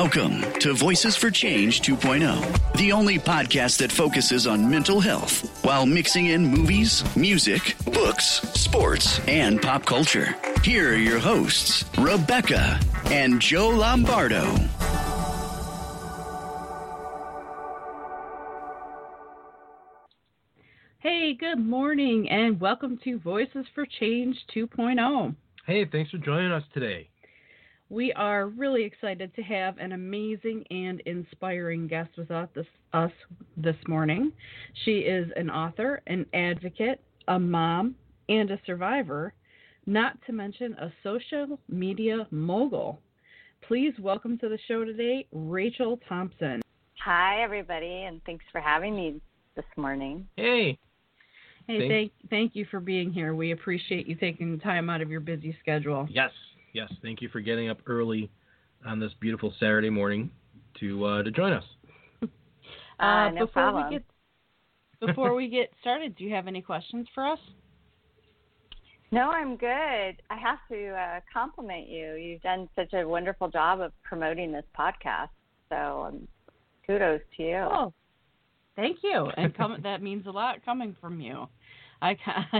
Welcome to Voices for Change 2.0, the only podcast that focuses on mental health while mixing in movies, music, books, sports, and pop culture. Here are your hosts, Rebecca and Joe Lombardo. Hey, good morning, and welcome to Voices for Change 2.0. Hey, thanks for joining us today. We are really excited to have an amazing and inspiring guest with us this morning. She is an author, an advocate, a mom, and a survivor, not to mention a social media mogul. Please welcome to the show today, Rachel Thompson. Hi, everybody, and thanks for having me this morning. Hey, thank you for being here. We appreciate you taking time out of your busy schedule. Yes. Thank you for getting up early on this beautiful Saturday morning to join us. No problem. Before we get started, do you have any questions for us? No, I'm good. I have to compliment you. You've done such a wonderful job of promoting this podcast. So kudos to you. Oh, thank you. And that means a lot coming from you. I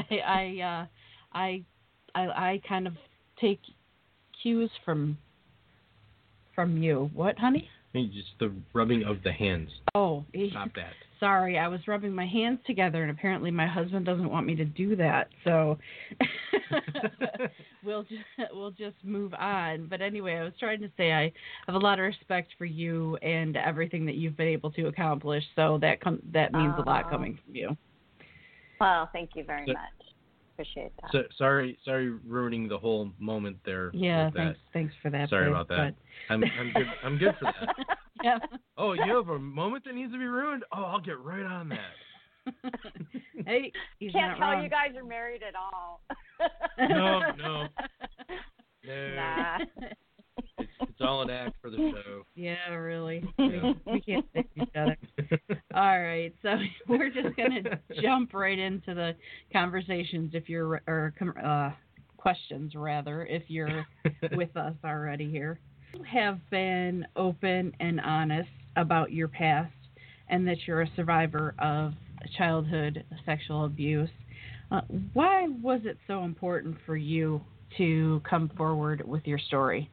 kind of take cues from you. What, honey? Just the rubbing of the hands. Oh, stop that. Sorry, I was rubbing my hands together, and apparently my husband doesn't want me to do that. So we'll just move on. But anyway, I was trying to say I have a lot of respect for you and everything that you've been able to accomplish. So that means a lot coming from you. Well, thank you very much. Appreciate that. So, sorry, ruining the whole moment there. Yeah, thanks for that. Sorry about that. I'm good for that. Yeah. Oh, you have a moment that needs to be ruined? Oh, I'll get right on that. Hey, he's can't not tell wrong. you guys are married at all. No. Nah. It's all an act for the show. Yeah, really. We can't stand each other. All right, so we're just going to jump right into the conversations questions, rather, if you're with us already here. You have been open and honest about your past and that you're a survivor of childhood sexual abuse. Why was it so important for you to come forward with your story?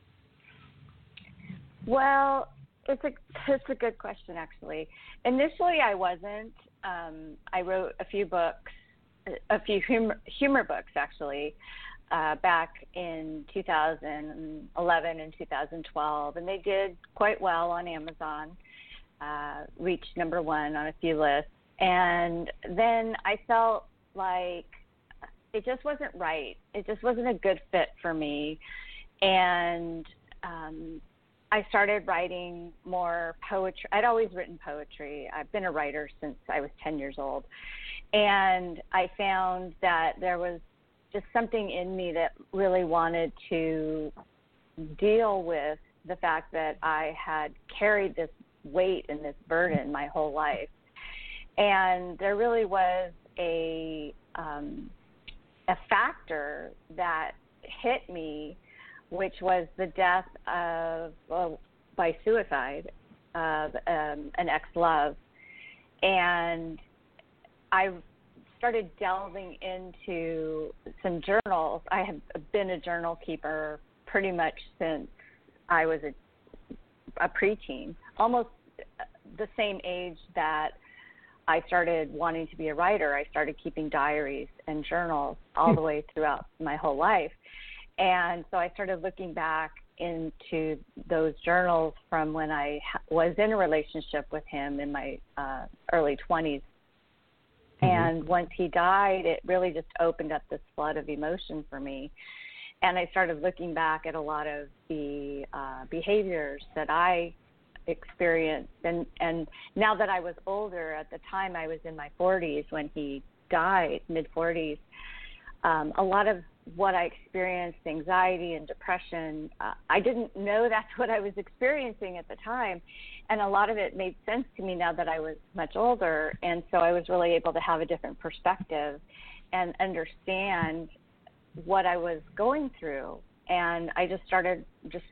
Well, it's a good question, actually. Initially, I wasn't. I wrote a few books, a few humor books, actually, back in 2011 and 2012, and they did quite well on Amazon, reached number one on a few lists. And then I felt like it just wasn't right. It just wasn't a good fit for me. And I started writing more poetry. I'd always written poetry. I've been a writer since I was 10 years old. And I found that there was just something in me that really wanted to deal with the fact that I had carried this weight and this burden my whole life. And there really was a factor that hit me, which was the death by suicide of an ex-love. And I started delving into some journals. I have been a journal keeper pretty much since I was a preteen, almost the same age that I started wanting to be a writer. I started keeping diaries and journals all the way throughout my whole life. And so I started looking back into those journals from when I was in a relationship with him in my early 20s. Mm-hmm. And once he died, it really just opened up this flood of emotion for me. And I started looking back at a lot of the behaviors that I experienced. And now that I was older, at the time I was in my 40s when he died, mid-40s, a lot of what I experienced, anxiety and depression, I didn't know that's what I was experiencing at the time. And a lot of it made sense to me now that I was much older. And so I was really able to have a different perspective and understand what I was going through. And I just started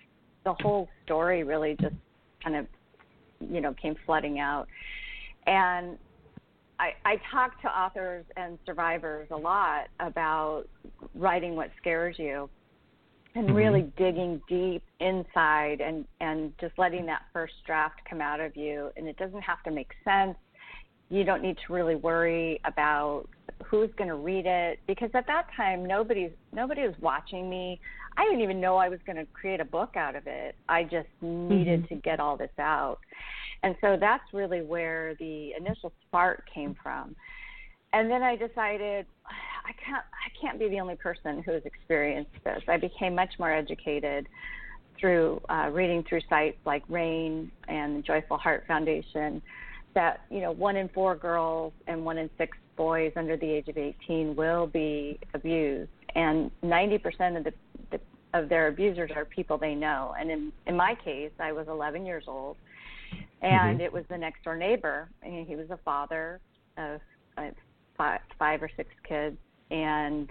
the whole story really just kind of, came flooding out. And I talk to authors and survivors a lot about writing what scares you and really digging deep inside and just letting that first draft come out of you. And it doesn't have to make sense. You don't need to really worry about who's going to read it, because at that time nobody was watching me. I didn't even know I was going to create a book out of it. I just needed to get all this out. And so that's really where the initial spark came from. And then I decided I can't be the only person who has experienced this. I became much more educated through reading through sites like RAINN and the Joyful Heart Foundation, that 1 in 4 girls and 1 in 6 boys under the age of 18 will be abused, and 90% of their abusers are people they know. And in my case, I was 11 years old, and it was the next door neighbor, and he was a father of 5 or 6 kids, and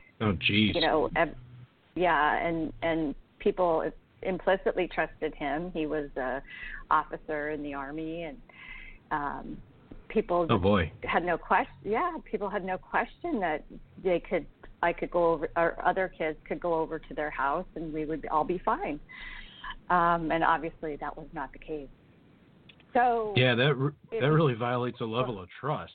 and people implicitly trusted him. He was a officer in the Army, and people had no question. Yeah, people had no question that I could go over, or other kids could go over to their house, and we would all be fine. And obviously, that was not the case. So that really violates a level of trust.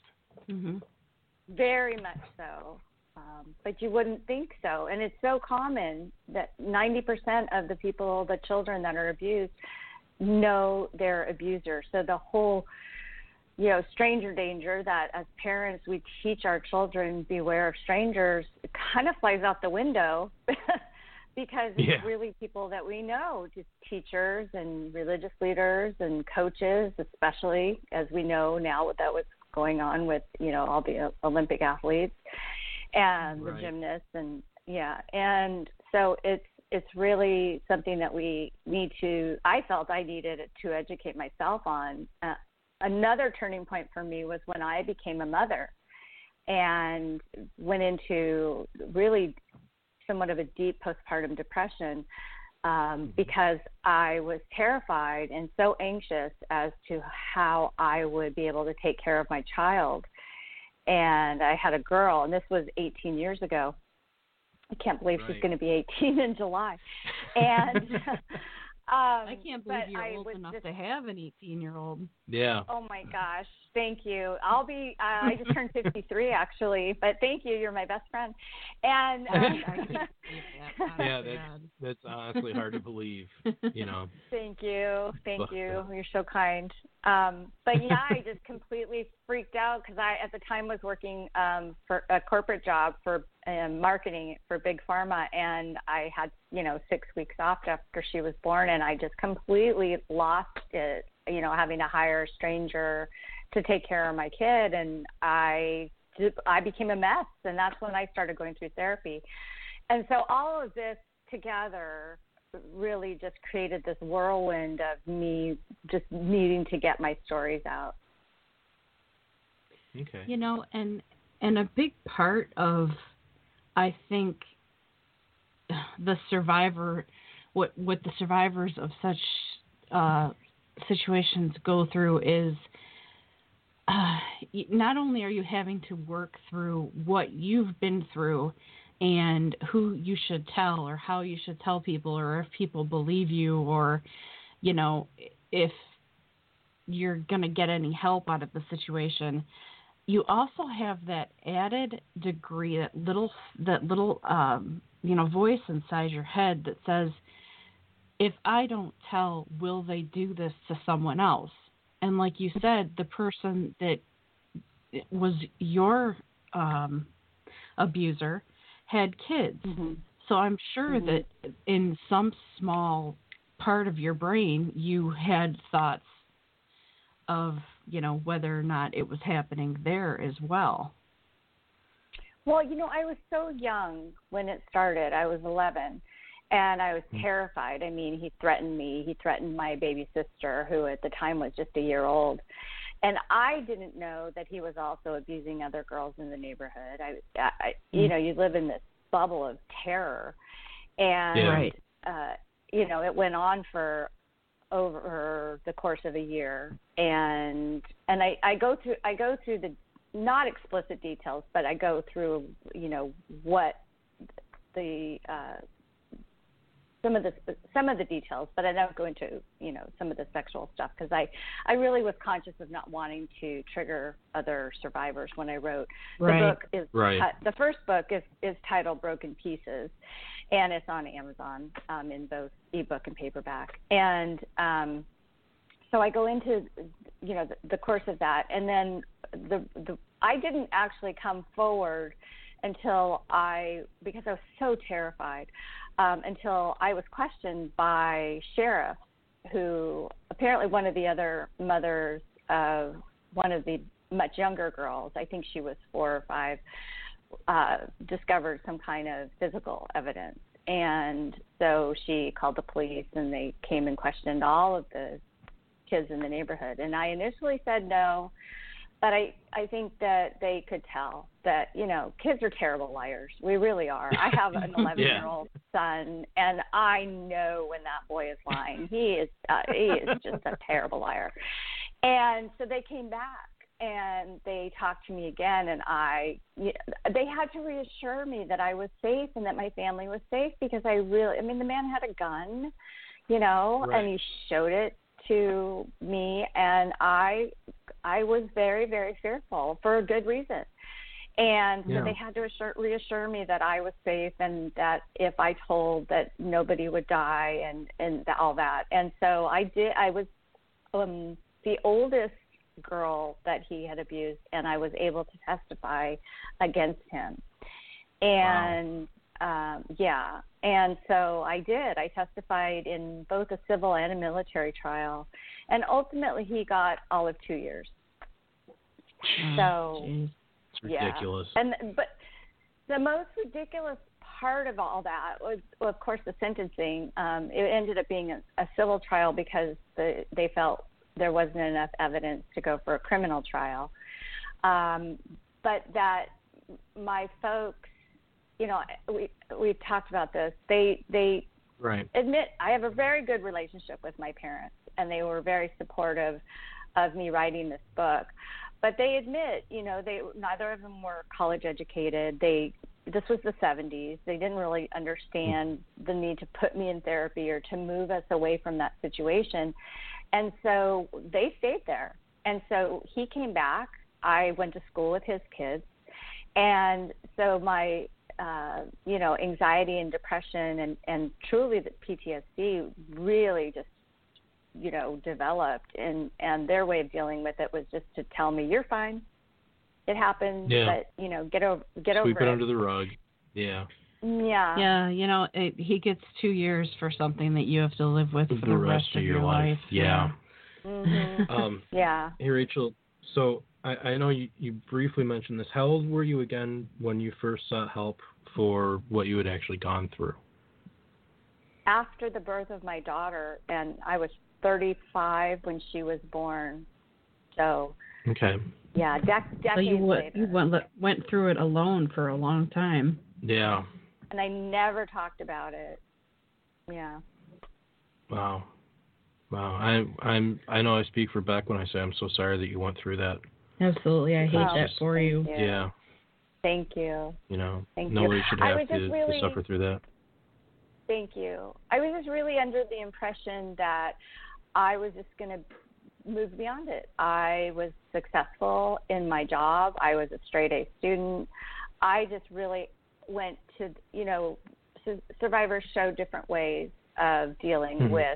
Very much so. But you wouldn't think so. And it's so common that 90% of the children that are abused, know their abuser. So the whole, stranger danger that as parents we teach our children, beware of strangers, it kind of flies out the window because it's really people that we know, just teachers and religious leaders and coaches, especially, as we know now with what's going on with, all the Olympic athletes and the gymnasts, and so it's really something that I felt I needed to educate myself on. Another turning point for me was when I became a mother and went into really somewhat of a deep postpartum depression, because I was terrified and so anxious as to how I would be able to take care of my child. And I had a girl, and this was 18 years ago. I can't believe she's going to be 18 in July. And I can't believe you're old enough to have an 18-year-old. Yeah. Oh, my gosh. Thank you. I just turned 53, actually. But thank you. You're my best friend. And I can't believe that. That's honestly hard to believe, Thank you. You're so kind. But I just completely freaked out because I, at the time, was working for a corporate job for marketing for Big Pharma, and I had 6 weeks off after she was born, and I just completely lost it. Having to hire a stranger to take care of my kid, and I became a mess, and that's when I started going through therapy. And so all of this together really just created this whirlwind of me just needing to get my stories out. Okay. And a big part of, I think, the survivor, what the survivors of such situations go through is not only are you having to work through what you've been through and who you should tell or how you should tell people, or if people believe you, or, if you're going to get any help out of the situation, you also have that added degree, that little voice inside your head that says, if I don't tell, will they do this to someone else? And like you said, the person that was your abuser had kids. So I'm sure that in some small part of your brain, you had thoughts of, whether or not it was happening there as well. Well, I was so young when it started. I was 11. And I was terrified. I mean, he threatened me. He threatened my baby sister, who at the time was just a year old. And I didn't know that he was also abusing other girls in the neighborhood. You live in this bubble of terror. And it went on for over the course of a year, and I go through the not explicit details, but I go through what the some of the details, but I don't go into some of the sexual stuff because I really was conscious of not wanting to trigger other survivors when I wrote. Right. The book is Right. The first book is titled Broken Pieces, and it's on Amazon in both ebook and paperback. And so I go into the course of that, and then I didn't actually come forward until because I was so terrified. Until I was questioned by sheriffs who apparently one of the other mothers of one of the much younger girls, I think she was 4 or 5, discovered some kind of physical evidence. And so she called the police, and they came and questioned all of the kids in the neighborhood. And I initially said no, but I think that they could tell that, kids are terrible liars. We really are. I have an 11-year-old son, and I know when that boy is lying. He is just a terrible liar. And so they came back, and they talked to me again, and they had to reassure me that I was safe and that my family was safe, because the man had a gun, Right. and he showed it to me, and I was very, very fearful for a good reason. And so they had to reassure me that I was safe, and that if I told, that nobody would die, and all that. And so I did. I was the oldest girl that he had abused, and I was able to testify against him. And and so I did. I testified in both a civil and a military trial, and ultimately he got all of 2 years. So it's ridiculous. But the most ridiculous part of all that was, well, of course, the sentencing. It ended up being a civil trial because they felt there wasn't enough evidence to go for a criminal trial. But that my folks, we've talked about this. They Right. admit I have a very good relationship with my parents, and they were very supportive of me writing this book. But they admit, neither of them were college educated. This was the 70s. They didn't really understand the need to put me in therapy or to move us away from that situation. And so they stayed there. And so he came back. I went to school with his kids. And so my, anxiety and depression and truly the PTSD really just, developed. And their way of dealing with it was just to tell me, you're fine. It happened, but, get over it. Sweep it under the rug. Yeah. Yeah. Yeah, he gets 2 years for something that you have to live with for the rest of your life. Yeah. Mm-hmm. Yeah. Hey, Rachel, so I know you briefly mentioned this. How old were you again when you first sought help for what you had actually gone through? After the birth of my daughter, and I was 35 when she was born. So, okay. Yeah, decades so you later. went through it alone for a long time. Yeah. And I never talked about it. Yeah. Wow. I know I speak for Beck when I say I'm so sorry that you went through that. Absolutely, I hate that for you. Yeah. Thank you. Nobody should have to suffer through that. Thank you. I was just really under the impression that I was just going to move beyond it. I was successful in my job. I was a straight A student. I just really went to, survivors show different ways of dealing with,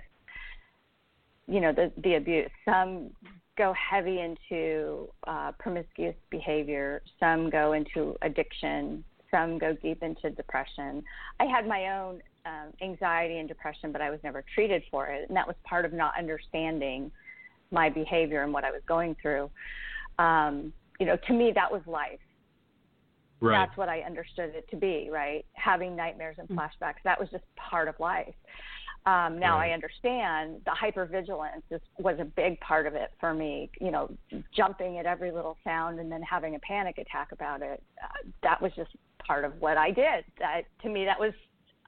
the abuse. Some go heavy into promiscuous behavior. Some go into addiction. Some go deep into depression. I had my own anxiety and depression, but I was never treated for it. And that was part of not understanding my behavior and what I was going through. To me, that was life. Right. That's what I understood it to be, right? Having nightmares and flashbacks, that was just part of life. Now I understand the hypervigilance was a big part of it for me, jumping at every little sound and then having a panic attack about it. That was just part of what I did. To me,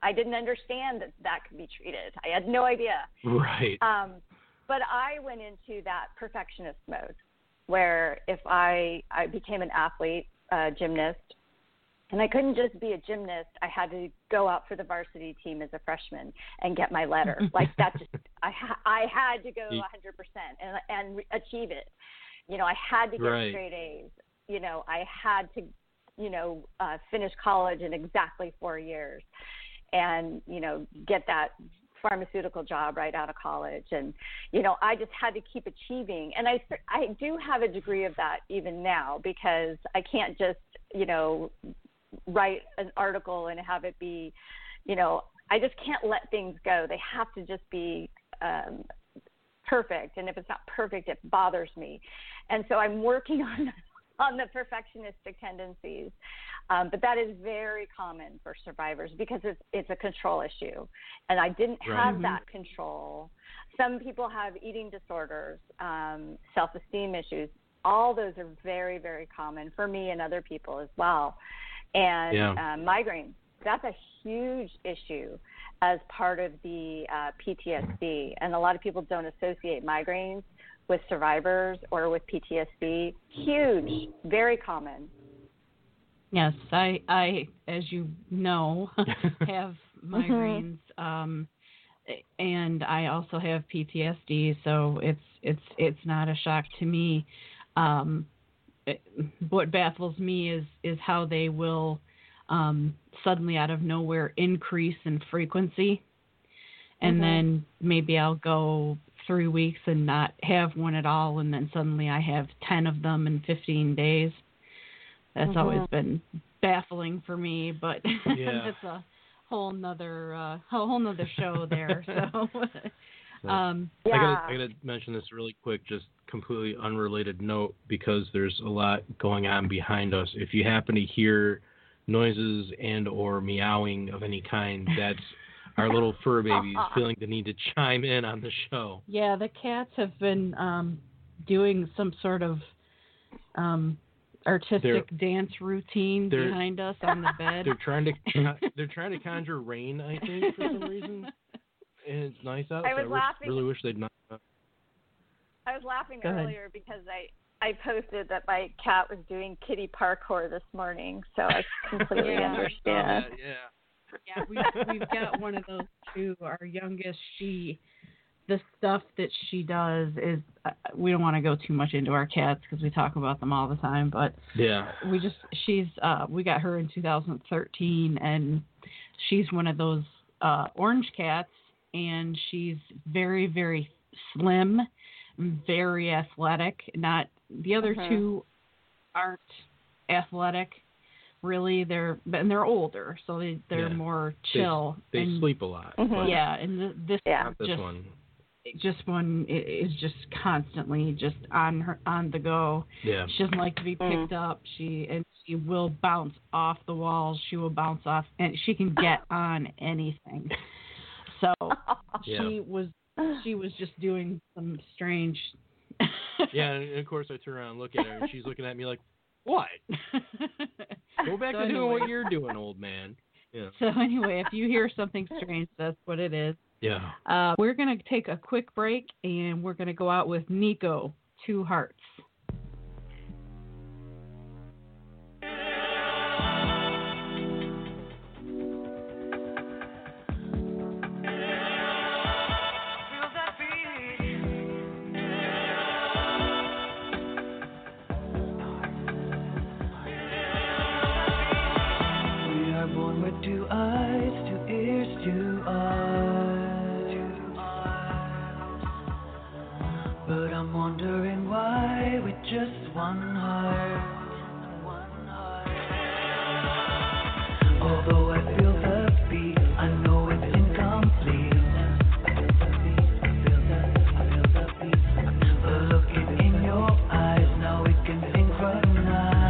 I didn't understand that could be treated. I had no idea. Right. But I went into that perfectionist mode where if I became an athlete, gymnast, and I couldn't just be a gymnast, I had to go out for the varsity team as a freshman and get my letter. Like that just, I had to go 100% and achieve it. You know, I had to get straight A's. You know, I had to, finish college in exactly 4 years and, get that pharmaceutical job right out of college. And, I just had to keep achieving. And I do have a degree of that even now, because I can't just, write an article and have it be, I just can't let things go. They have to just be perfect. And if it's not perfect, it bothers me. And so I'm working on the perfectionistic tendencies. But that is very common for survivors because it's a control issue. And I didn't have that control. Some people have eating disorders, self-esteem issues. All those are very, very common for me and other people as well. And migraines, that's a huge issue as part of the PTSD. And a lot of people don't associate migraines with survivors or with PTSD. Huge, very common. Yes, I as you know, have migraines, and I also have PTSD, so it's not a shock to me. What baffles me is how they will suddenly out of nowhere increase in frequency, and then maybe I'll go 3 weeks and not have one at all, and then suddenly I have 10 of them in 15 days. That's always been baffling for me, but it's a whole nother show there. So, I gotta mention this really quick, just completely unrelated note, because there's a lot going on behind us. If you happen to hear noises and or meowing of any kind, that's our little fur babies feeling the need to chime in on the show. Yeah, the cats have been doing some sort of artistic dance routine behind us on the bed. They're trying to conjure rain, I think, for some reason. And it's nice out. I really wish they'd not. I was laughing earlier because I posted that my cat was doing kitty parkour this morning, so I completely understand. Yeah, we've got one of those too. Our youngest, the stuff that she does is, we don't want to go too much into our cats because we talk about them all the time, but we got her in 2013, and she's one of those orange cats, and she's very, very slim, very athletic. Not the other two aren't athletic, really. They're older, so they're more chill. They sleep a lot. And this one. Just one is just constantly just on the go. Yeah. She doesn't like to be picked up. She will bounce off the walls. She will bounce off, and she can get on anything. So she was just doing some strange. And of course I turn around and look at her, and she's looking at me like, "What? Go back to doing what you're doing, old man." Yeah. So anyway, if you hear something strange, that's what it is. Yeah. We're going to take a quick break, and we're going to go out with Nico, Two Hearts. We are born with two eyes, two ears, two eyes. But I'm wondering why with just one heart. Although I feel the beat, I know it's incomplete. I feel the beat. But looking in your eyes, now we can synchronize.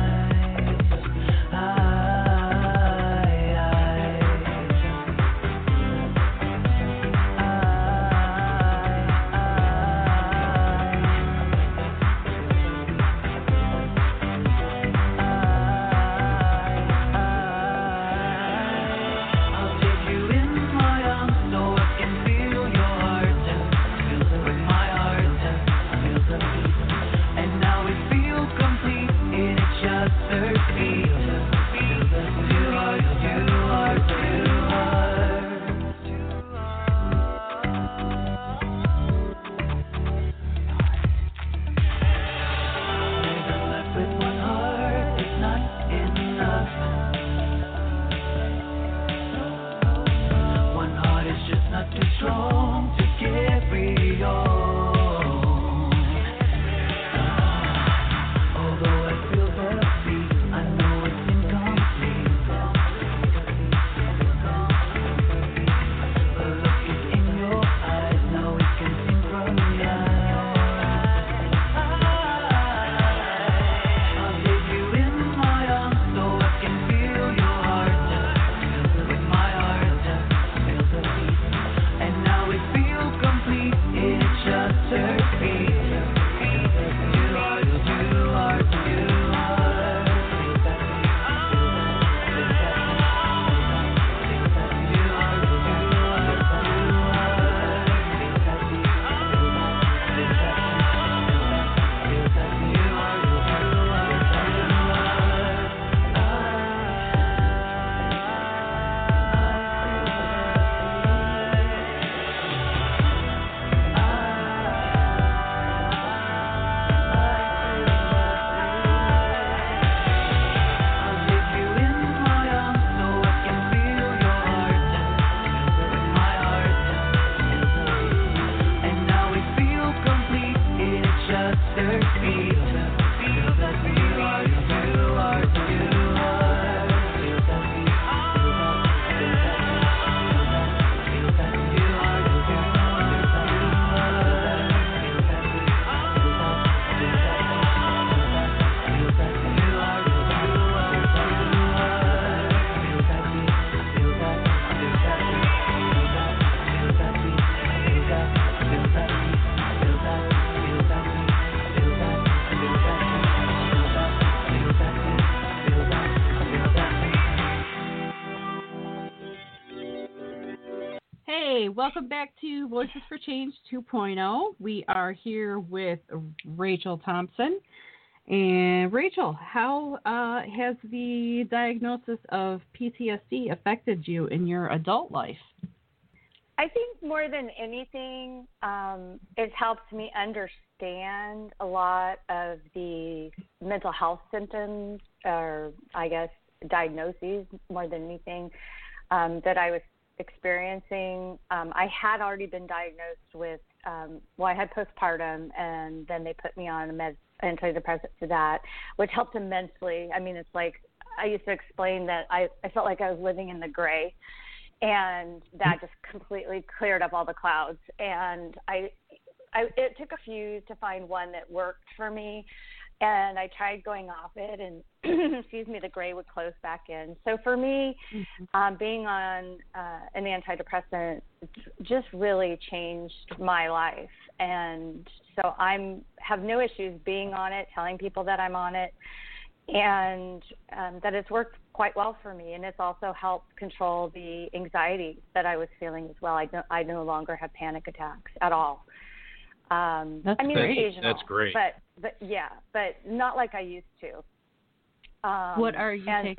welcome back to Voices for Change 2.0. We are here with Rachel Thompson. And Rachel, how has the diagnosis of PTSD affected you in your adult life? I think more than anything, it's helped me understand a lot of the mental health symptoms, or I guess diagnoses more than anything, that I was experiencing. I had already been diagnosed with, I had postpartum, and then they put me on antidepressant for that, which helped immensely. I mean, it's like I used to explain that I felt like I was living in the gray, and that just completely cleared up all the clouds. And it took a few to find one that worked for me, and I tried going off it, and the gray would close back in. So for me, being on an antidepressant just really changed my life, and so I have no issues being on it, telling people that I'm on it, and that it's worked quite well for me. And it's also helped control the anxiety that I was feeling as well. I no longer have panic attacks at all. That's great. Occasional, that's great. But not like I used to. What are you taking?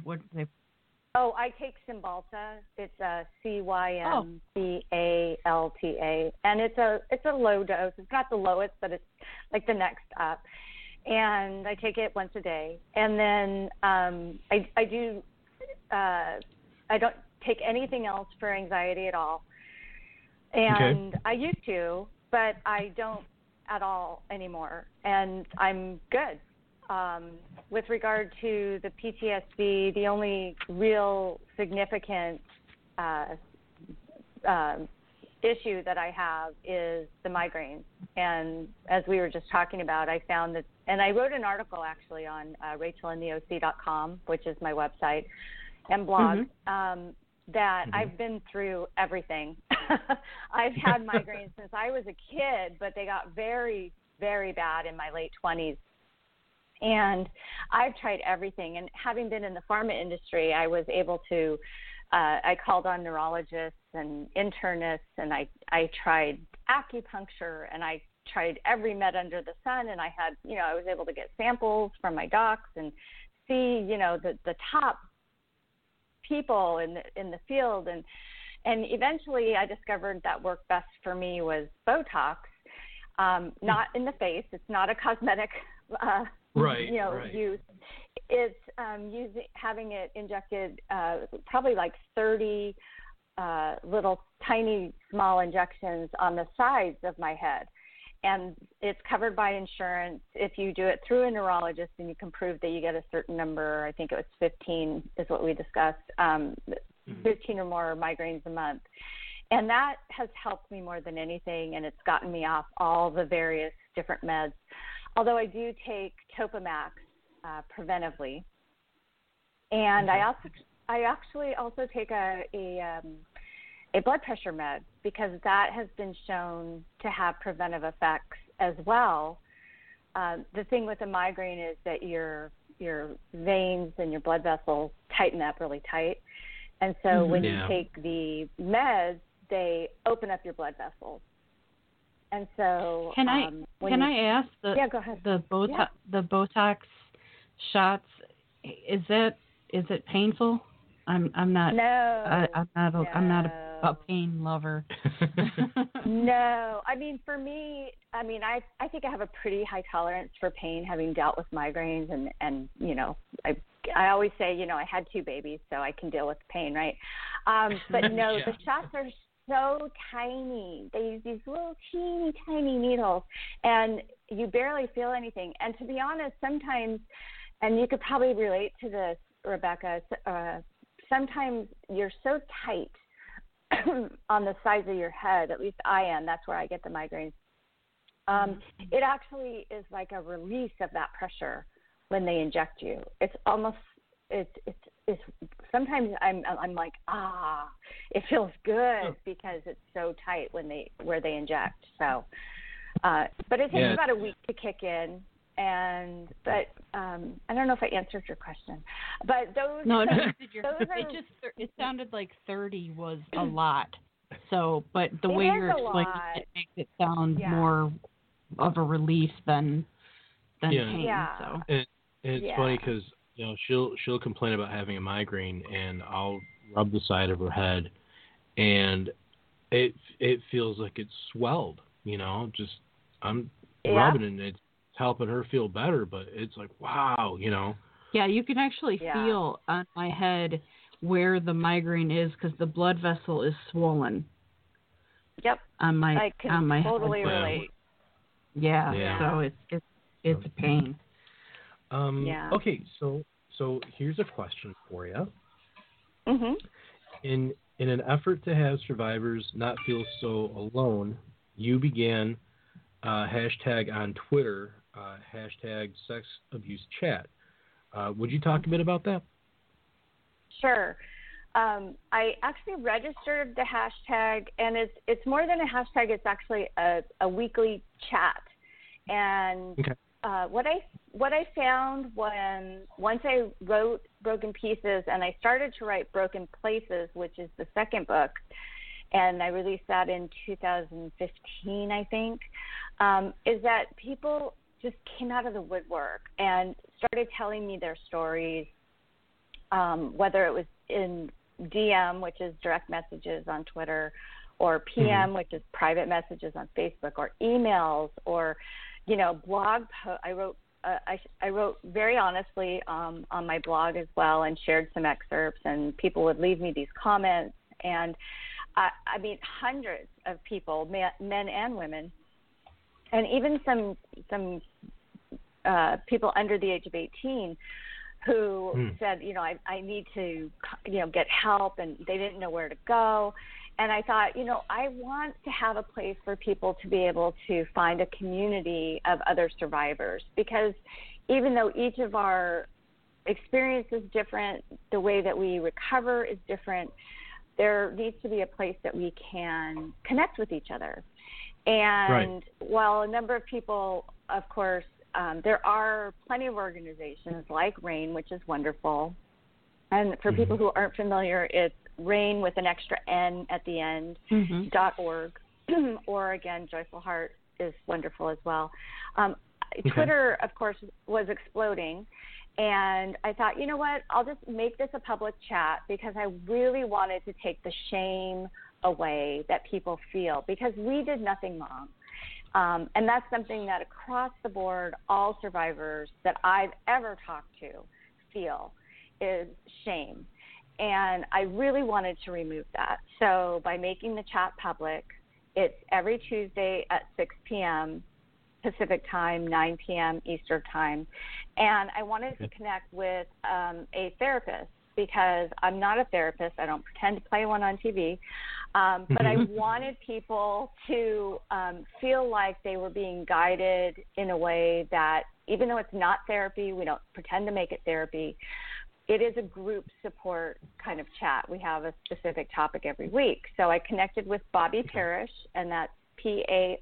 I take Cymbalta. It's a Cymbalta, and it's a low dose. It's not the lowest, but it's like the next up. And I take it once a day. And then I don't take anything else for anxiety at all. And I used to, but I don't at all anymore. And I'm good. With regard to the PTSD, the only real significant issue that I have is the migraines. And as we were just talking about, I found that, and I wrote an article actually on rachelandtheoc.com, which is my website and blog, that I've been through everything. I've had migraines since I was a kid, but they got very, very bad in my late 20s. And I've tried everything. And having been in the pharma industry, I was able to, I called on neurologists and internists, and I tried acupuncture, and I tried every med under the sun. And I had, I was able to get samples from my docs and see, the top people in the field. And eventually I discovered that worked best for me was Botox, not in the face. It's not a cosmetic use. It's having it injected, probably like 30 little tiny small injections on the sides of my head. And it's covered by insurance. If you do it through a neurologist and you can prove that you get a certain number, I think it was 15 is what we discussed, 15 or more migraines a month. And that has helped me more than anything, and it's gotten me off all the various different meds. Although I do take Topamax preventively, and I actually also take a blood pressure med, because that has been shown to have preventive effects as well. The thing with a migraine is that your veins and your blood vessels tighten up really tight, and so when you take the meds, they open up your blood vessels. And so, can I ask go ahead. The Botox shots? Is it painful? I'm not. No. I'm not a pain lover. No, I mean, for me, I think I have a pretty high tolerance for pain, having dealt with migraines, and I always say, I had 2 babies, so I can deal with pain, right? But no, the shots are so tiny. They use these little teeny tiny needles, and you barely feel anything. And to be honest, sometimes, and you could probably relate to this, Rebecca, sometimes you're so tight on the sides of your head, at least I am, that's where I get the migraines. It actually is like a release of that pressure when they inject you. It's almost, it's sometimes I'm like, it feels good because it's so tight where they inject. So, but it takes about a week to kick in. But I don't know if I answered your question, but those. No, it sounded like 30 was a lot. So, but the way you're explaining it makes it sound more of a relief than pain. Yeah. So. And it's funny because she'll complain about having a migraine, and I'll rub the side of her head, and it feels like it's swelled. Just I'm rubbing it, and it's helping her feel better. But it's like, wow, Yeah, you can actually feel on my head where the migraine is because the blood vessel is swollen. Yep. On my I can totally head. relate. Yeah. So it's a pain. Okay, so here's a question for you. Mhm. In an effort to have survivors not feel so alone, you began hashtag on Twitter, hashtag sex abuse chat. Would you talk a bit about that? Sure. I actually registered the hashtag, and it's more than a hashtag. It's actually a weekly chat. And what I found once I wrote Broken Pieces, and I started to write Broken Places, which is the second book, and I released that in 2015, I think, is that people just came out of the woodwork and started telling me their stories, whether it was in DM, which is direct messages on Twitter, or PM, which is private messages on Facebook, or emails, or blog posts. I wrote very honestly on my blog as well, and shared some excerpts, and people would leave me these comments, and I mean hundreds of people, men and women, and even some people under the age of 18 who said, I need to, get help, and they didn't know where to go. And I thought, I want to have a place for people to be able to find a community of other survivors, because even though each of our experience is different, the way that we recover is different, there needs to be a place that we can connect with each other. And while a number of people, of course, there are plenty of organizations like RAINN, which is wonderful. And for people who aren't familiar, it's RAINN with an extra N at the end, .org. Or again, Joyful Heart is wonderful as well. Twitter, of course, was exploding. And I thought, you know what, I'll just make this a public chat, because I really wanted to take the shame away that people feel, because we did nothing wrong. And that's something that across the board, all survivors that I've ever talked to feel is shame. And I really wanted to remove that. So by making the chat public, it's every Tuesday at 6 p.m. Pacific time, 9 p.m. Eastern time. And I wanted to connect with a therapist, because I'm not a therapist. I don't pretend to play one on TV. But I wanted people to feel like they were being guided in a way that, even though it's not therapy, we don't pretend to make it therapy, it is a group support kind of chat. We have a specific topic every week. So I connected with Bobby Parrish, and that's Parish.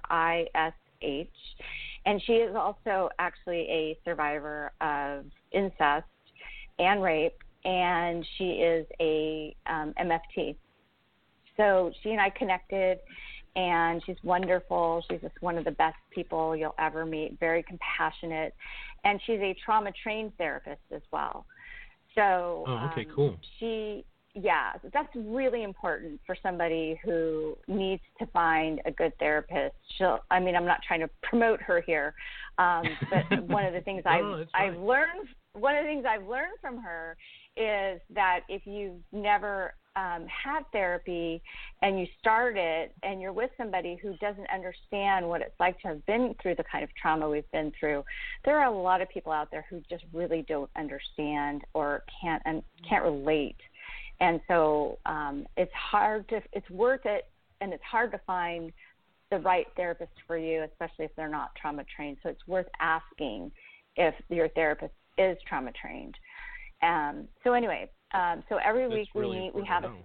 And she is also actually a survivor of incest and rape, and she is a MFT. So she and I connected, and she's wonderful. She's just one of the best people you'll ever meet, very compassionate, and she's a trauma-trained therapist as well. So cool. That's really important for somebody who needs to find a good therapist. I'm not trying to promote her here, but one of the things I've learned from her is that if you've never had therapy and you start it and you're with somebody who doesn't understand what it's like to have been through the kind of trauma we've been through, there are a lot of people out there who just really don't understand or can't relate. And so it's worth it, and it's hard to find the right therapist for you, especially if they're not trauma trained. So it's worth asking if your therapist is trauma trained. So every week we have a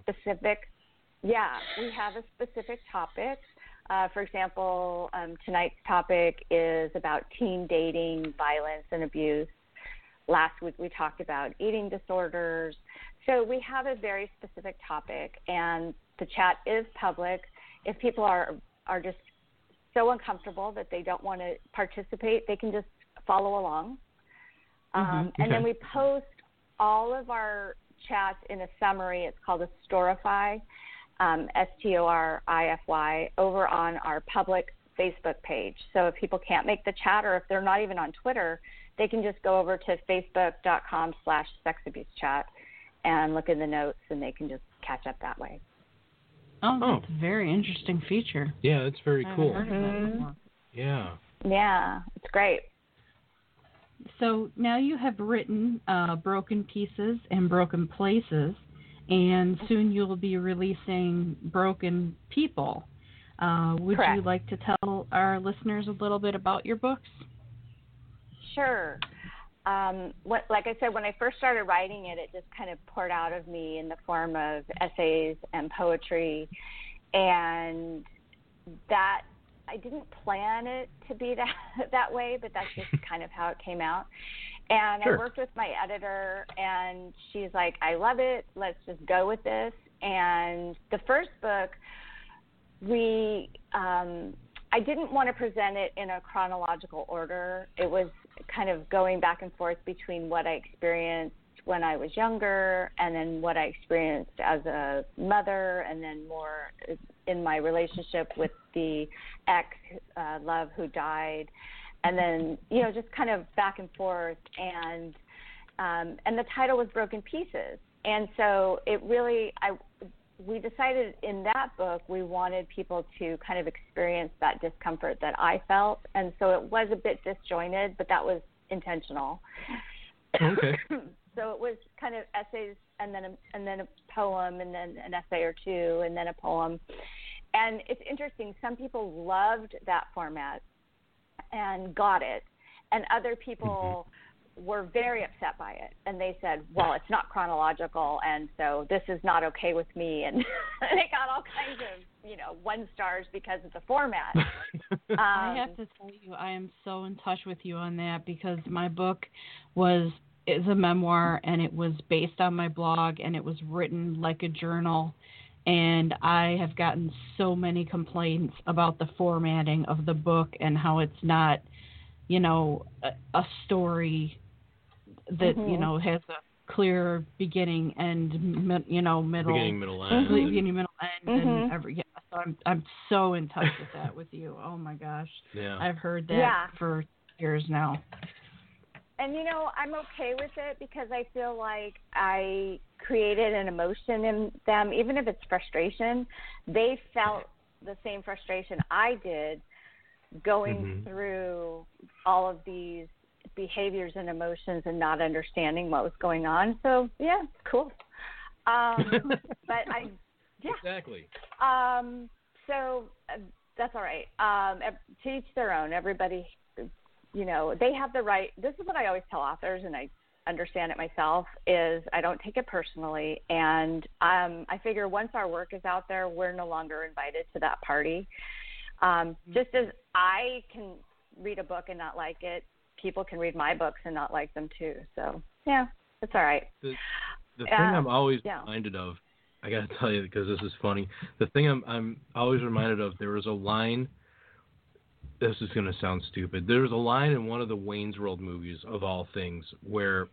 specific topic. For example, tonight's topic is about teen dating, violence, and abuse. Last week we talked about eating disorders. So we have a very specific topic, and the chat is public. If people are just so uncomfortable that they don't want to participate, they can just follow along. And then we post all of our chats in a summary. It's called a Storify, STORIFY, over on our public Facebook page. So if people can't make the chat, or if they're not even on Twitter, they can just go over to facebook.com/sexabusechat and look in the notes, and they can just catch up that way. Oh, that's a very interesting feature. Yeah, that's very cool. I've heard of that before. Yeah. Yeah, it's great. So now you have written Broken Pieces and Broken Places, and soon you'll be releasing Broken People. Would Correct. you like to tell our listeners a little bit about your books? Sure. Like I said, when I first started writing it, it just kind of poured out of me in the form of essays and poetry, and that I didn't plan it to be that way, but that's just kind of how it came out. And Sure. I worked with my editor, and she's like, I love it. Let's just go with this. And the first book, I didn't want to present it in a chronological order. It was kind of going back and forth between what I experienced when I was younger, and then what I experienced as a mother, and then more in my relationship with the ex-love who died, and then, just kind of back and forth. And the title was Broken Pieces. And so it really, we decided in that book we wanted people to kind of experience that discomfort that I felt. And so it was a bit disjointed, but that was intentional. Okay. So it was kind of essays, and then a poem, and then an essay or two, and then a poem. And it's interesting, some people loved that format and got it, and other people were very upset by it, and they said, well, it's not chronological, and so this is not okay with me, and they got all kinds of 1 stars because of the format. I have to tell you, I am so in touch with you on that, because my book is a memoir, and it was based on my blog, and it was written like a journal, and I have gotten so many complaints about the formatting of the book and how it's not, a story that, has a clear beginning and, middle. Beginning, middle, end. Beginning, middle, end, and so I'm so in touch with that with you. Oh my gosh. Yeah. I've heard that for years now. And, I'm okay with it, because I feel like I created an emotion in them. Even if it's frustration, they felt the same frustration I did going through all of these behaviors and emotions and not understanding what was going on. So, yeah, cool. But Exactly. So that's all right. To each their own. Everybody, they have the right. This is what I always tell authors, and I understand it myself, is I don't take it personally. And I figure once our work is out there, we're no longer invited to that party. Just as I can read a book and not like it, people can read my books and not like them too. So, yeah, it's all right. The thing I'm always reminded of, I got to tell you, because this is funny, the thing I'm always reminded of, there was a line, this is going to sound stupid, there was a line in one of the Wayne's World movies, of all things, where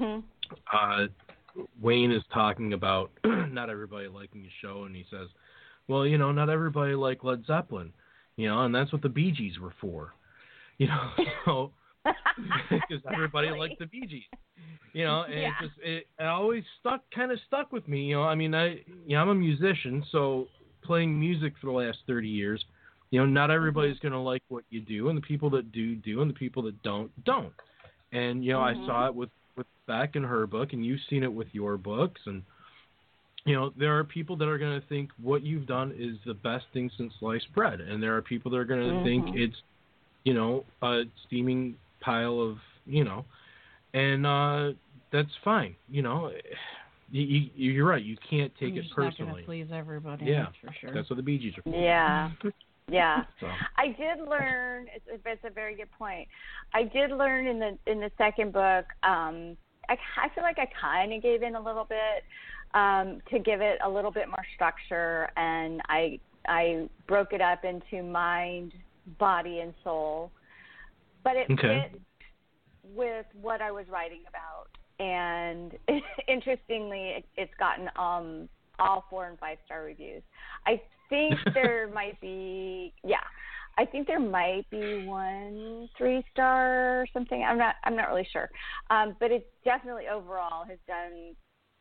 Wayne is talking about not everybody liking his show, and he says, well, not everybody liked Led Zeppelin, and that's what the Bee Gees were for, so... because everybody liked the Bee Gees, and it always stuck with me. I'm a musician, so playing music for the last 30 years, not everybody's going to like what you do, and the people that do, and the people that don't. And, I saw it with Beck and her book, and you've seen it with your books, and, there are people that are going to think what you've done is the best thing since sliced bread, and there are people that are going to think it's, a steaming pile of, and that's fine. You're right. You can't take it personally. Not going to please everybody. Yeah, that's for sure. That's what the Bee Gees are for. Yeah. Yeah. So. I did learn. It's a very good point. I did learn in the second book. I feel like I kind of gave in a little bit. to give it a little bit more structure, and I broke it up into mind, body, and soul. But it fit with what I was writing about. And interestingly, it's gotten all 4- and 5-star reviews. I think there might be, I think there might be 1 3-star or something. I'm not really sure. But it definitely overall has done.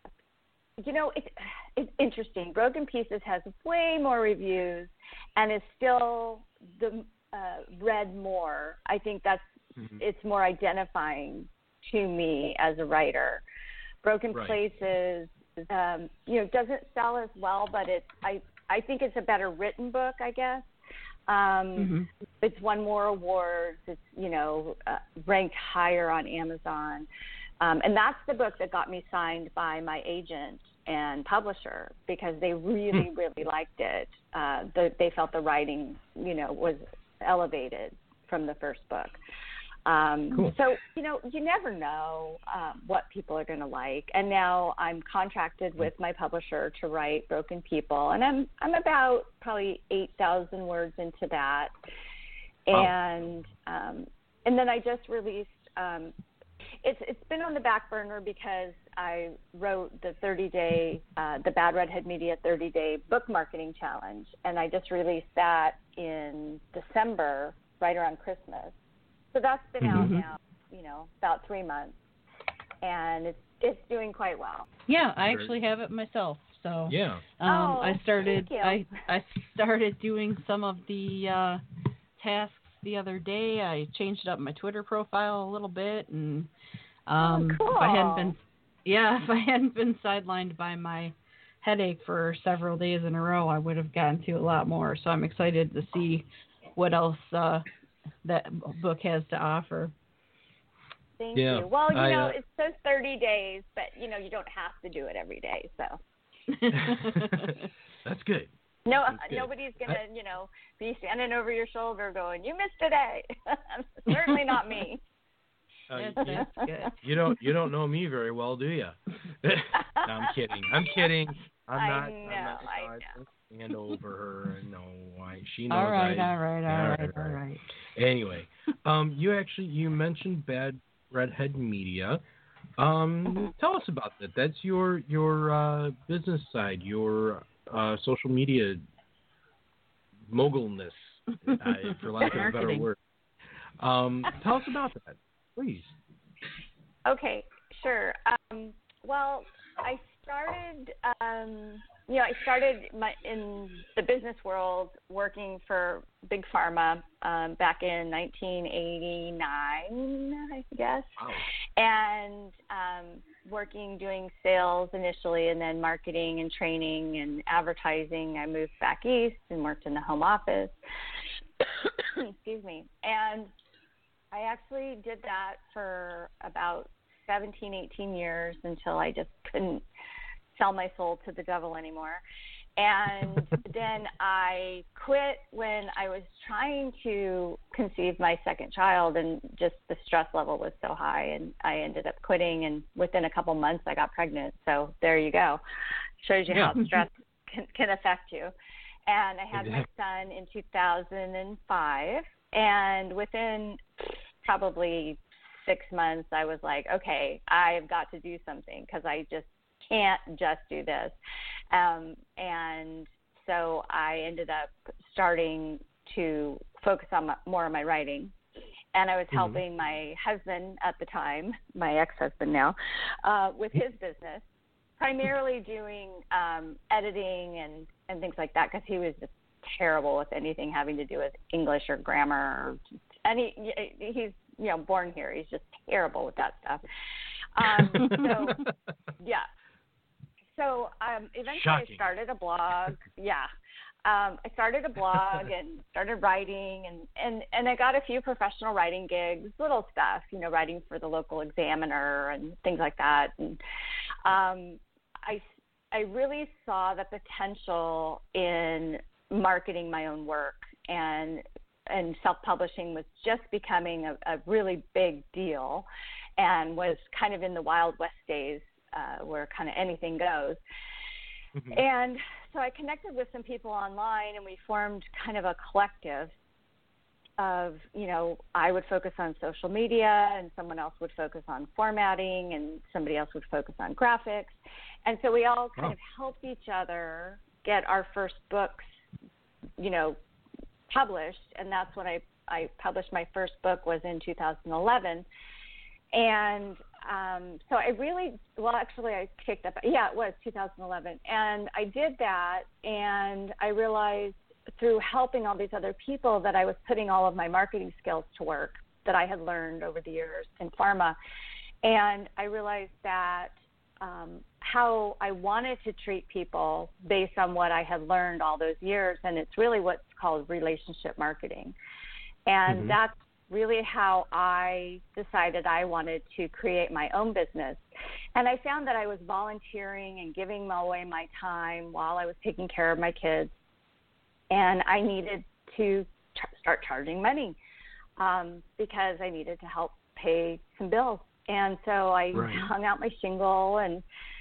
It's interesting. Broken Pieces has way more reviews and is still read more. I think that's it's more identifying to me as a writer. Broken Places, doesn't sell as well, but I think it's a better written book, I guess. It's won more awards. It's ranked higher on Amazon. And that's the book that got me signed by my agent and publisher because they really, really liked it. They felt the writing, was elevated from the first book. So, you never know what people are going to like. And now I'm contracted with my publisher to write Broken People. And I'm about probably 8,000 words into that. And then I just released it's been on the back burner because I wrote the 30-day, the Bad Redhead Media 30-day book marketing challenge. And I just released that in December, right around Christmas. So that's been out now, about 3 months. And it's doing quite well. Yeah, I actually have it myself. So I started I started doing some of the tasks the other day. I changed up my Twitter profile a little bit, and cool. if I hadn't been sidelined by my headache for several days in a row, I would have gotten to a lot more. So I'm excited to see what else that book has to offer. Thank you. Well, it says 30 days, but you don't have to do it every day. So that's good. No, nobody's gonna, be standing over your shoulder going, "You missed today." Certainly not me. That's good. You don't know me very well, do you? No, I'm kidding. I'm not. I know. Stand over her. No, she knows. All right. Anyway, you mentioned Bad Redhead Media. Tell us about that. That's your business side, your social media mogulness, for lack of a better word. Tell us about that, please. Okay, sure. Well, I started in the business world working for Big Pharma back in 1989, I guess. Wow. And doing sales initially, and then marketing and training and advertising. I moved back east and worked in the home office. Excuse me. And I actually did that for about 17, 18 years until I just couldn't sell my soul to the devil anymore. And then I quit when I was trying to conceive my second child, and just the stress level was so high, and I ended up quitting, and within a couple months I got pregnant. So there you go. Shows you how stress can affect you. And I had my son in 2005, and within probably 6 months I was like, okay, I've got to do something because I just can't just do this. And so I ended up starting to focus on more on my writing. And I was helping my husband at the time, my ex-husband now, with his business, primarily doing editing and things like that, because he was just terrible with anything having to do with English or grammar. And he's born here. He's just terrible with that stuff. So eventually Shocking. I started a blog. I started a blog and started writing, and I got a few professional writing gigs, little stuff, writing for the local Examiner and things like that. And I really saw the potential in marketing my own work, and self-publishing was just becoming a really big deal, and was kind of in the Wild West days where kind of anything goes. Mm-hmm. And so I connected with some people online, and we formed kind of a collective of, I would focus on social media, and someone else would focus on formatting, and somebody else would focus on graphics. And so we all kind of helped each other get our first books, published. And that's when I published my first book, was in 2011. And so I picked up, it was 2011. And I did that, and I realized through helping all these other people that I was putting all of my marketing skills to work that I had learned over the years in pharma. And I realized that how I wanted to treat people based on what I had learned all those years, and it's really what's called relationship marketing. And that's really how I decided I wanted to create my own business. And I found that I was volunteering and giving away my time while I was taking care of my kids. And I needed to start charging money because I needed to help pay some bills. And so I hung out my shingle and,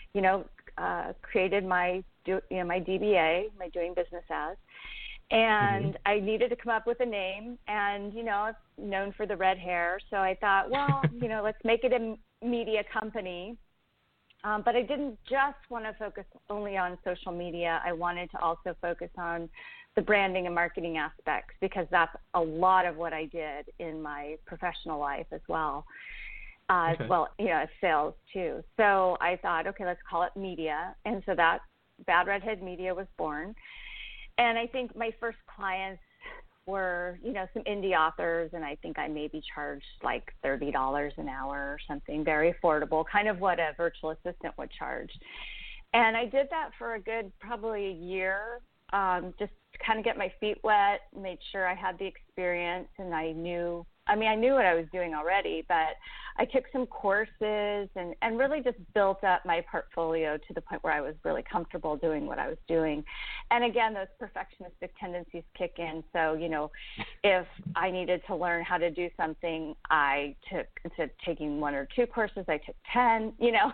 created my DBA, my doing business as. And I needed to come up with a name, and, it's known for the red hair. So I thought, well, let's make it a media company. But I didn't just want to focus only on social media. I wanted to also focus on the branding and marketing aspects, because that's a lot of what I did in my professional life as well. As well, sales too. So I thought, okay, let's call it media. And so that Bad Redhead Media was born. And I think my first clients were, some indie authors, and I think I maybe charged like $30 an hour or something, very affordable, kind of what a virtual assistant would charge. And I did that for a good probably a year, just to kind of get my feet wet, made sure I had the experience, and I knew what I was doing already, but I took some courses and really just built up my portfolio to the point where I was really comfortable doing what I was doing. And again, those perfectionistic tendencies kick in. So, if I needed to learn how to do something, I took, instead of taking 1 or 2 courses, I took 10, You're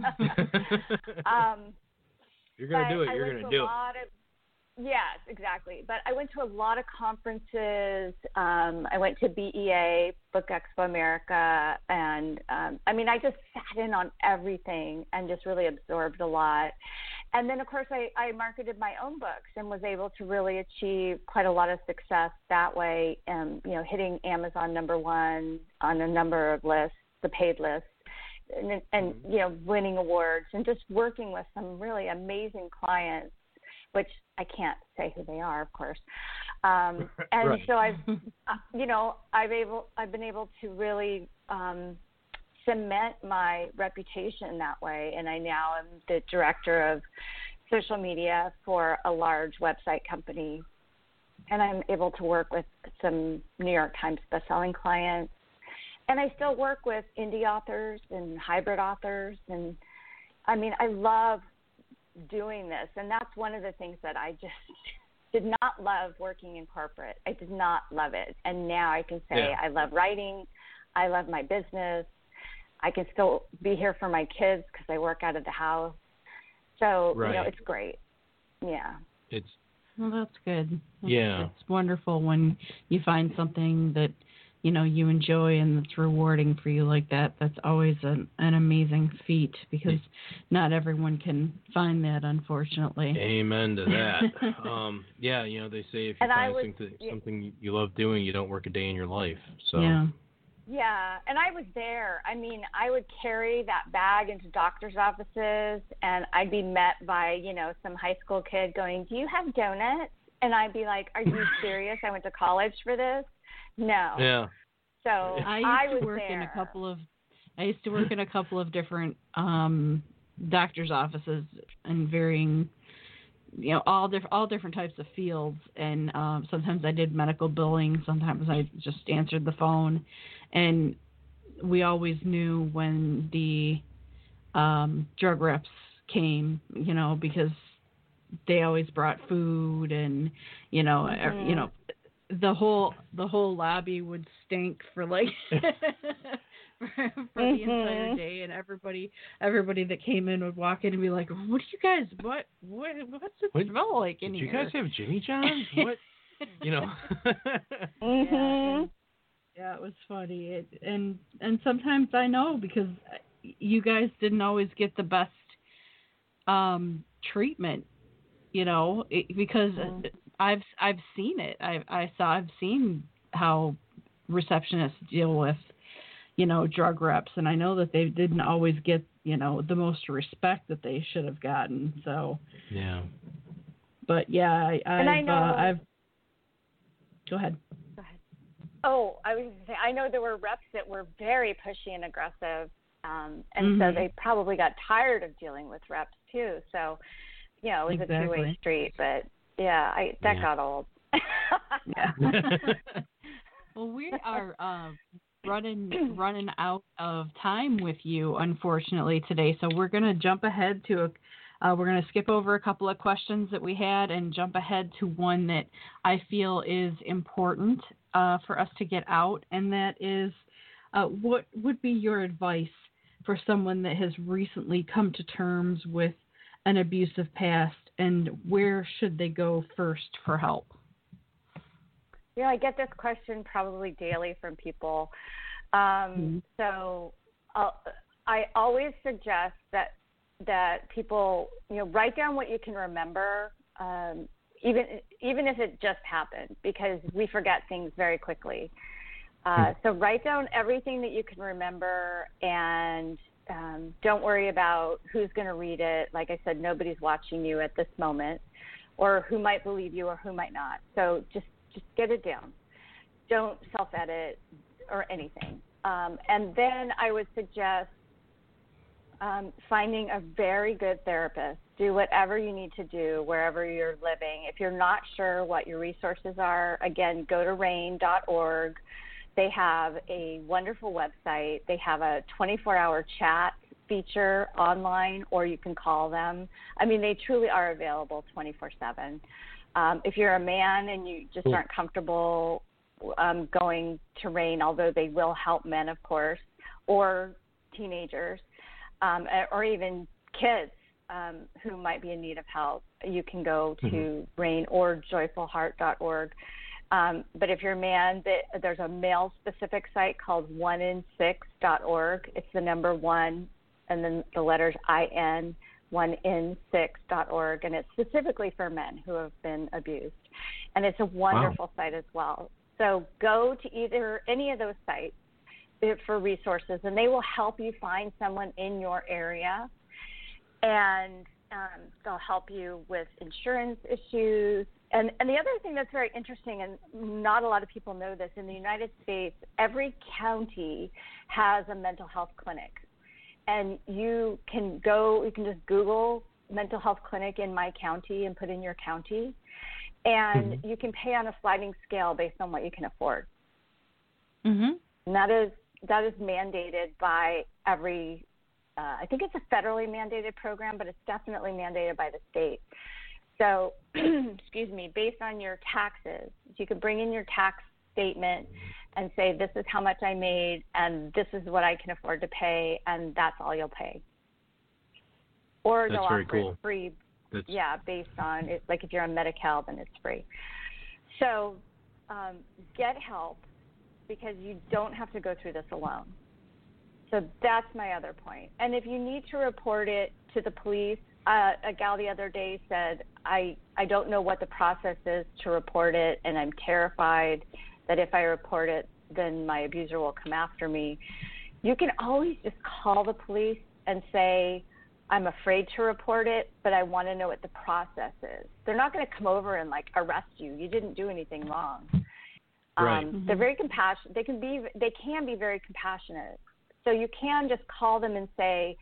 going to do it. You're going to do it. Yes, exactly. But I went to a lot of conferences. I went to BEA, Book Expo America, and I just sat in on everything and just really absorbed a lot. And then, of course, I marketed my own books and was able to really achieve quite a lot of success that way, and, hitting Amazon #1 on a number of lists, the paid lists, and winning awards, and just working with some really amazing clients, which I can't say who they are, of course. And so I've been able to really cement my reputation that way. And I now am the director of social media for a large website company. And I'm able to work with some New York Times bestselling clients. And I still work with indie authors and hybrid authors. And I love doing this, and that's one of the things that I just did not love working in corporate. I did not love it, and now I can say I love writing, I love my business, I can still be here for my kids because I work out of the house, so it's great. That's good. It's wonderful when you find something that you enjoy and that's rewarding for you like that. That's always an amazing feat, because not everyone can find that, unfortunately. Amen to that. They say if you find something you love doing, you don't work a day in your life. So. Yeah, and I was there. I would carry that bag into doctor's offices, and I'd be met by, some high school kid going, "Do you have donuts?" And I'd be like, "Are you serious? I went to college for this?" No. Yeah. So I used to work in a couple of different doctors' offices and varying, all different types of fields. And sometimes I did medical billing. Sometimes I just answered the phone. And we always knew when the drug reps came, because they always brought food and, the whole lobby would stink for like for the entire day, and everybody that came in would walk in and be like, "What do you guys? What's it smell like in here? Do you guys have Jimmy John's? What? You know?" Yeah, it was funny. And sometimes I know because you guys didn't always get the best treatment, you know, because I've seen it. I've seen how receptionists deal with, you know, drug reps, and I know that they didn't always get, you know, the most respect that they should have gotten. So yeah. But yeah, I've go ahead. Oh, I was going to say, I know there were reps that were very pushy and aggressive, and so they probably got tired of dealing with reps too. So, you know, it was a two-way street. But yeah, that got old. Well, we are running out of time with you, unfortunately, today. So we're going to jump ahead to we're going to skip over a couple of questions that we had and jump ahead to one that I feel is important for us to get out, and that is, what would be your advice for someone that has recently come to terms with an abusive past, and where should they go first for help? Yeah, I get this question probably daily from people. So I always suggest that people, you know, write down what you can remember, even if it just happened, because we forget things very quickly. So write down everything that you can remember, and don't worry about who's going to read it. Like I said, nobody's watching you at this moment, or who might believe you or who might not. So just get it down. Don't self-edit or anything. And then I would suggest finding a very good therapist. Do whatever you need to do wherever you're living. If you're not sure what your resources are, again, go to RAINN.org. They have a wonderful website. They have a 24-hour chat feature online, or you can call them. I mean, they truly are available 24/7. If you're a man and you just aren't comfortable going to RAINN, although they will help men, of course, or teenagers, or even kids who might be in need of help, you can go to RAINN or joyfulheart.org. But if you're a man, there's a male-specific site called oneinsix.org. It's the number 1 and then the letters IN, oneinsix.org, and it's specifically for men who have been abused. And it's a wonderful site as well. So go to any of those sites for resources, and they will help you find someone in your area, and they'll help you with insurance issues. And the other thing that's very interesting, and not a lot of people know this, in the United States, every county has a mental health clinic. And you can just Google mental health clinic in my county and put in your county. And you can pay on a sliding scale based on what you can afford. And that is mandated by every, I think it's a federally mandated program, but it's definitely mandated by the state. So, based on your taxes, you can bring in your tax statement and say, this is how much I made, and this is what I can afford to pay, and that's all you'll pay. Or they'll offer it free. Based on it. Like if you're on Medi-Cal, then it's free. So get help, because you don't have to go through this alone. So that's my other point. And if you need to report it to the police, a gal the other day said, I don't know what the process is to report it, and I'm terrified that if I report it, then my abuser will come after me. You can always just call the police and say, I'm afraid to report it, but I want to know what the process is. They're not going to come over and arrest you. You didn't do anything wrong. Right. They're very compassionate. They can be very compassionate. So you can just call them and say,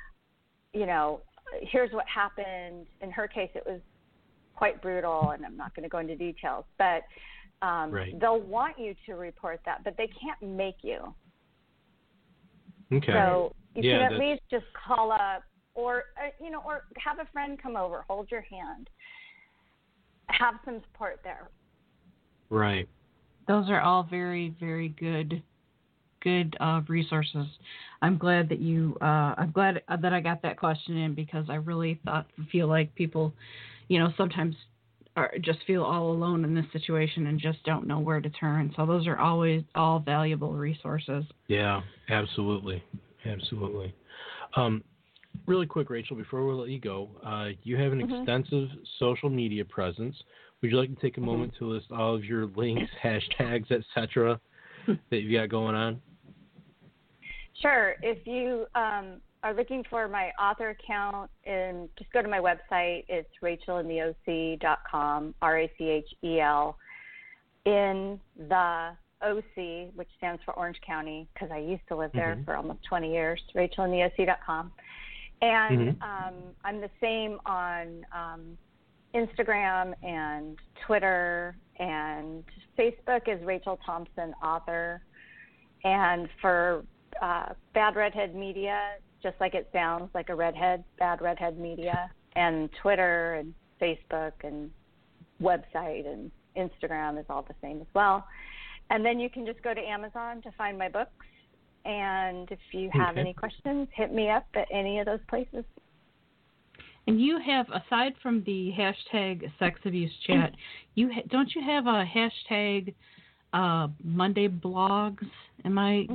here's what happened. In her case, it was quite brutal, and I'm not going to go into details, but they'll want you to report that, but they can't make you. Okay. So you can at least just call up, or have a friend come over, hold your hand, have some support there. Right. Those are all very, very good good resources. I'm glad that I'm glad that I got that question in, because I really feel like people, sometimes just feel all alone in this situation and just don't know where to turn. So those are always all valuable resources. Yeah, absolutely. Absolutely. Really quick, Rachel, before we let you go, you have an extensive social media presence. Would you like to take a moment to list all of your links, hashtags, etc. that you've got going on? Sure. If you are looking for my author account, and just go to my website. It's rachelintheoc.com, RACHEL, in the OC, which stands for Orange County, because I used to live there for almost 20 years, rachelintheoc.com. And I'm the same on Instagram and Twitter, and Facebook is Rachel Thompson Author. And for Bad Redhead Media, just like it sounds, like a redhead, Bad Redhead Media, and Twitter and Facebook and website and Instagram is all the same as well. And then you can just go to Amazon to find my books. And if you have any questions, hit me up at any of those places. And you have, aside from the hashtag sex abuse chat, don't you have a hashtag Monday blogs? Am I?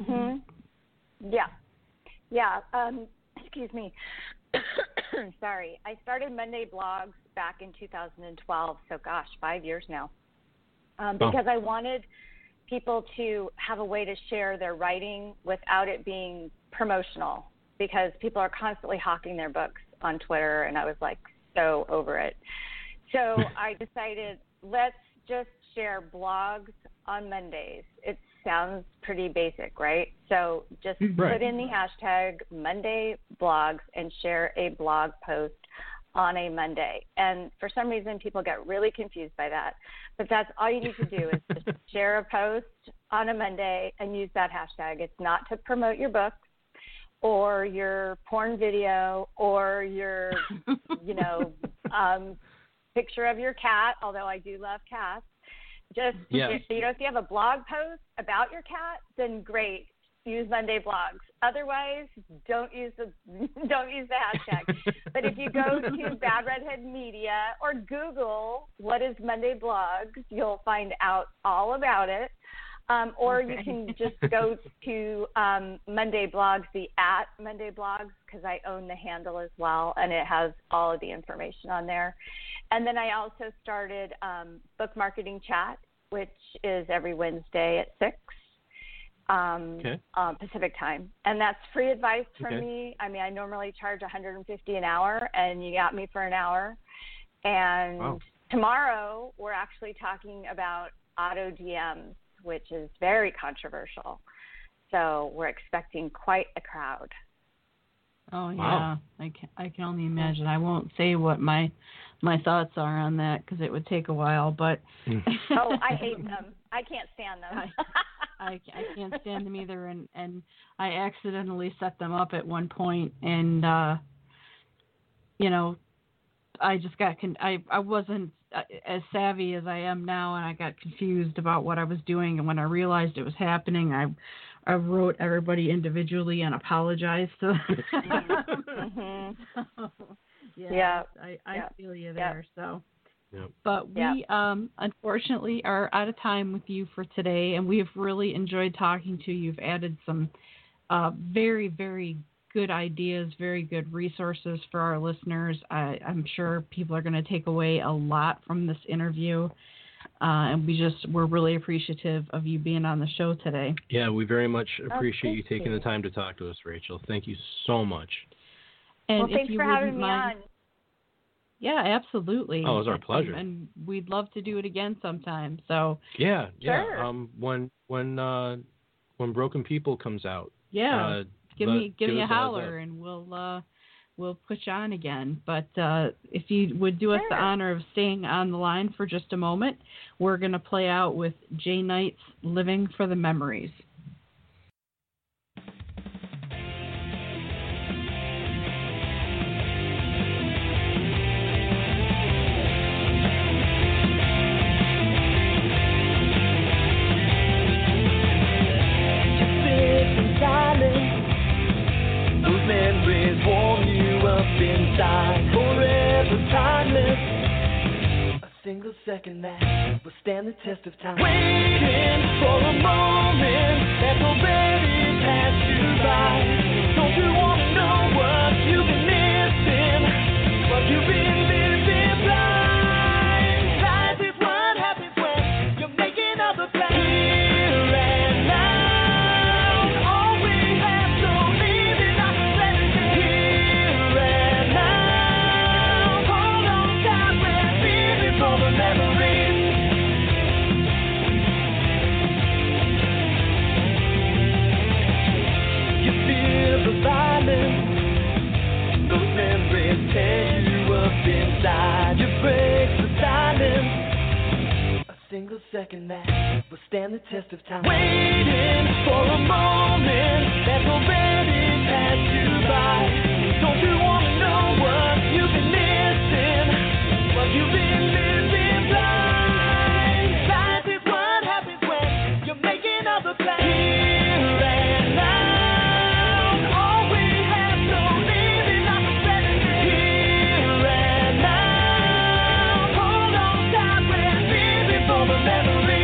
Yeah. Excuse me. Sorry. I started Monday blogs back in 2012. So, gosh, 5 years now. Because I wanted people to have a way to share their writing without it being promotional, because people are constantly hawking their books on Twitter, and I was like so over it. So I decided, let's just share blogs on Mondays. It sounds pretty basic, right? So just put in the hashtag Monday blogs and share a blog post on a Monday. And for some reason, people get really confused by that. But that's all you need to do is just share a post on a Monday and use that hashtag. It's not to promote your books or your porn video or your, picture of your cat, although I do love cats. Just, if you have a blog post about your cat, then great. Use Monday blogs. Otherwise, don't use the hashtag. But if you go to Bad Redhead Media or Google what is Monday blogs, you'll find out all about it. Or you can just go to Monday blogs, the @Monday blogs, because I own the handle as well, and it has all of the information on there. And then I also started Book Marketing Chat, which is every Wednesday at 6. Pacific time, and that's free advice from me. I mean, I normally charge $150 an hour, and you got me for an hour. And tomorrow we're actually talking about auto DMs, which is very controversial. So we're expecting quite a crowd. Oh yeah, I can only imagine. I won't say what my thoughts are on that because it would take a while. But I hate them. I can't stand them. I can't stand them either, and I accidentally set them up at one point, and I just got I wasn't as savvy as I am now, and I got confused about what I was doing, and when I realized it was happening, I wrote everybody individually and apologized to them. I feel you there. So. Yep. But we unfortunately are out of time with you for today, and we've really enjoyed talking to you. You've added some very, very good ideas, very good resources for our listeners. I'm sure people are going to take away a lot from this interview, and we're really appreciative of you being on the show today. Yeah, we very much appreciate you taking the time to talk to us, Rachel. Thank you so much. And thanks for having me on. Yeah, absolutely. Oh, it was our pleasure. And we'd love to do it again sometime. So yeah. Sure. When Broken People comes out, give me a holler, and we'll put you on again. But if you would do us the honor of staying on the line for just a moment, we're going to play out with Jay Knight's "Living for the Memories." Fit second that will stand the test of time. Waiting for a moment that's already passed you by. Don't you want to know what you've been missing? What you've been living blind. Life is what happens when you're making other plans. Here and now, all we have to live is our present. Here and now, hold on tight, we're living for the memories. You feel the violence, those memories tear you up inside. You break the silence, a single second that will stand the test of time. Waiting for a moment that's already passed you by. Don't you want to know what you've been missing? What you've been living blind. Life is what happens when you're making other plans. Here and now, all we have to live is our present. Here and now, hold on tight, we're living for the memories.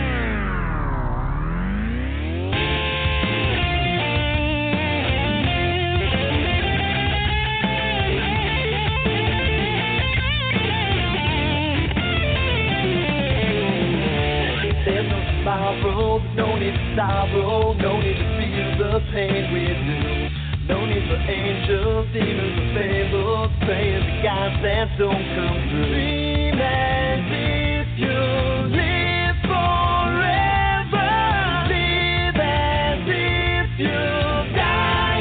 There's no tomorrow, no need to sorrow, no need to feel the pain we do. No need for angels, demons, or fables, praying to gods that don't come through. Dream as if you live forever. Live as if you die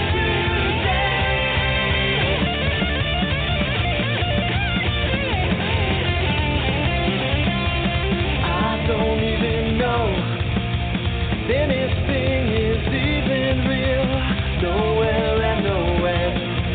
today. I don't even know if anything is even real. Nowhere and nowhere,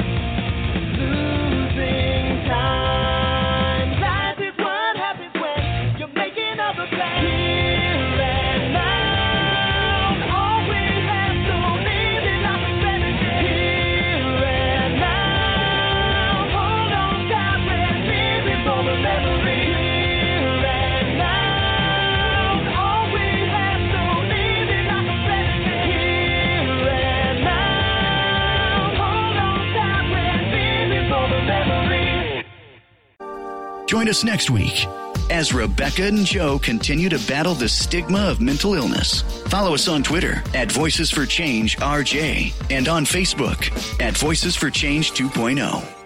losing time. Life is what happens when you're making other plans. Here and now, all we have to live is our present. Here and now, hold on tight, we're living for the memories. Here and now, all we have to live is our present. Here and now, hold on tight, we're living for the memories. Join us next week as Rebecca and Joe continue to battle the stigma of mental illness. Follow us on Twitter at Voices for Change RJ and on Facebook at Voices for Change 2.0.